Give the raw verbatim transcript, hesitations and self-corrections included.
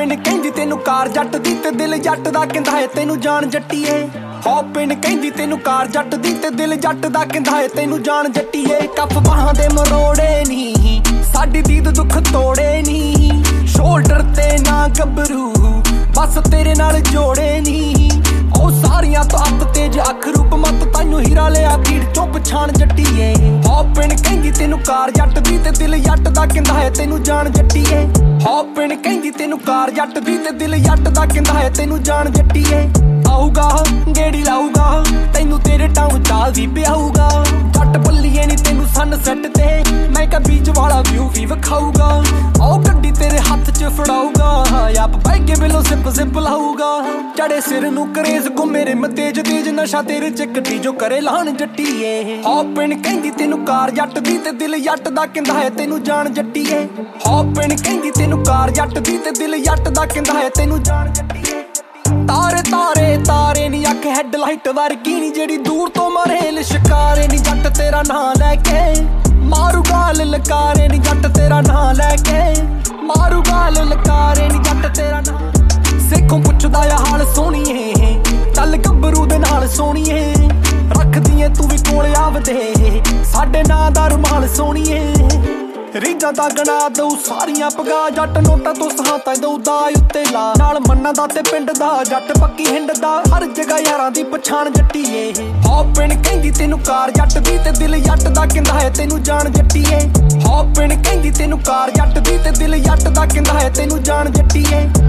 ਪਿੰਡ ਕਹਿੰਦੀ ਤੈਨੂੰ ਕਾਰ ਜੱਟ ਦੀ ਤੇ ਦਿਲ ਜੱਟ ਦਾ ਕਹਿੰਦਾ ਏ ਤੈਨੂੰ ਜਾਣ ਜੱਟੀਏ। ਹੋ ਪਿੰਡ ਕਹਿੰਦੀ ਤੈਨੂੰ ਕਾਰ ਜੱਟ ਦੀ ਤੇ ਦਿਲ ਜੱਟ ਦਾ ਕਹਿੰਦਾ ਏ ਤੈਨੂੰ ਜਾਣ ਜੱਟੀਏ। ਕੱਪ ਬਾਹਾਂ ਦੇ ਮਰੋੜੇ ਨੀ ਸਾਡੀ ਦੀਦ ਦੁੱਖ ਤੋੜੇ ਨੀ, ਸ਼ੋਲਡਰ ਤੇ ਨਾ ਗੱਭਰੂ ਬਸ ਤੇਰੇ ਨਾਲ ਜੋੜੇ ਨੀ। ਉਹ ਸਾਰੀਆਂ ਤੋਂ ਅੱਤ ਤੇਜ ਅੱਖ ਰੂਪ ਮਤ ਤੈਨੂੰ ਹੀਰਾ ਲਿਆ ਭੀੜ ਚੋਂ ਪਛਾਣ ਜੱਟੀਏ। ਹੋ ਪਿੰਡ ਕਹਿੰਦੀ ਤੈਨੂੰ ਕਾਰ ਜੱਟ ਦੀ ਤੇ ਦਿਲ ਜੱਟ ਦਾ ਕਹਿੰਦਾ ਏ ਤੈਨੂੰ ਜਾਣ ਜੱਟੀਏ। ਹੋ ਪਿੰਡ ਕਹਿੰਦੀ ਤੈਨੂੰ ਕਾਰ ਜੱਟ ਦੀ ਤੇ ਦਿਲ ਜੱਟ ਦਾ ਕਹਿੰਦਾ ਏ ਤੈਨੂੰ ਜਾਣ ਜੱਟੀਏ। ਆਊਗਾ ਗੇੜੀ ਲਾਊਗਾ ਤੈਨੂੰ ਤੇਰੇ ਟਾਉਂ ਚਾਲ ਵੀ ਪਿਆਊਗਾ, ਜੱਟ ਬੱਲੀਏ ਨੀ ਤੈਨੂੰ ਸਨਸੈਟ ਤੇ ਮੈਂ ਕਾ ਬੀਚ ਵਾਲਾ ਵਿਊ ਵੀ ਵਿਖਾਊਗਾ। ਉਹ ਗੱਡੀ ਤੇਰੇ ਹੱਥ ਚ ਫੜਾਊਗਾ ਆਪ ਬਾਈ ਕੇ ਵੇਲੋਂ ਸਿਪ ਸਿਪ ਲਾਊਗਾ। ਚੜੇ ਸਿਰ ਨੂੰ ਕਰੇਜ਼ ਘੁੰਮੇ ਰਿਮ ਤੇਜ ਤੇਜ ਨਸ਼ਾ ਤੇਰੇ ਚ ਕੱਟੀ ਜੋ ਕਰੇ ਲਾਣ ਜੱਟੀਏ। ਹੋ ਪਿੰਡ ਕਹਿੰਦੀ ਤੈਨੂੰ ਕਾਰ ਜੱਟ ਦੀ ਤੇ ਦਿਲ ਜੱਟ ਦਾ ਕਹਿੰਦਾ ਏ ਤੈਨੂੰ ਜਾਣ ਜੱਟੀਏ। ਹੋ ਪਿੰਡ ਕਹਿੰਦੀ ਤੈਨੂੰ ਕਾਰ ਜੱਟ ਦੀ ਤੇ ਦਿਲ ਜੱਟ ਦਾ ਕਹਿੰਦਾ ਏ ਤੈਨੂੰ ਜਾਣ ਜੱਟੀਏ। ਤਾਰੇ ਤਾਰੇ ਤਾਰੇ ਨੀ ਅੱਖ ਹੈਡਲਾਈਟ ਵਰਗੀ ਨੀ ਜਿਹੜੀ ਦੂਰ ਤੋਂ ਮਾਰੇ ਲਿਸ਼ਕਾਰੇ ਨੀ, ਜੱਟ ਤੇਰਾ ਨਾਂ ਲੈ ਕੇ ਮਾਰੂ ਗਾਲ ਲਕਾਰੇ ਨੀ, ਜੱਟ ਤੇਰਾ ਨਾਂ ਲੈ ਕੇ ਮਾਰੂ ਗਾਲ ਲਕਾਰੇ ਨੀ, ਜੱਟ ਤੇਰਾ ਨਾਂ। ਸੇਖੋਂ ਪੁੱਛਦਾ ਆ ਹਾਲ ਸੋਹਣੀਏ ਚੱਲ ਗੱਭਰੂ ਦੇ ਨਾਲ ਸੋਹਣੀਏ, ਰੱਖਦੀ ਏ ਤੂੰ ਵੀ ਕੋਲ ਆਵਦੇ ਸਾਡੇ ਨਾਂ ਦਾ ਰੁਮਾਲ ਸੋਹਣੀਏ। ਰੀਝਾਂ ਦਾ ਗਣਾ ਦਊ ਸਾਰੀਆਂ ਪਗਾ ਜੱਟ ਨੋਟਾਂ ਤੋਂ ਸਹਾਤਾ ਦਊ ਦਾ ਉੱਤੇ ਲਾ ਨਾਲ ਮੰਨਾਂ ਦਾ ਤੇ ਪਿੰਡ ਦਾ ਜੱਟ ਪੱਕੀ ਹਿੰਡ ਦਾ ਹਰ ਜਗ੍ਹਾ ਯਾਰਾਂ ਦੀ ਪਛਾਣ ਜੱਟੀਏ। ਹੋ ਪਿੰਡ ਕਹਿੰਦੀ ਤੈਨੂੰ ਕਾਰ ਜੱਟ ਦੀ ਤੇ ਦਿਲ ਜੱਟ ਦਾ ਕਹਿੰਦਾ ਏ ਤੈਨੂੰ ਜਾਣ ਜੱਟੀਏ। ਹੋ ਪਿੰਡ ਕਹਿੰਦੀ ਤੈਨੂੰ ਕਾਰ ਜੱਟ ਦੀ ਤੇ ਦਿਲ ਜੱਟ ਦਾ ਕਹਿੰਦਾ ਏ ਤੈਨੂੰ ਜਾਣ ਜੱਟੀਏ।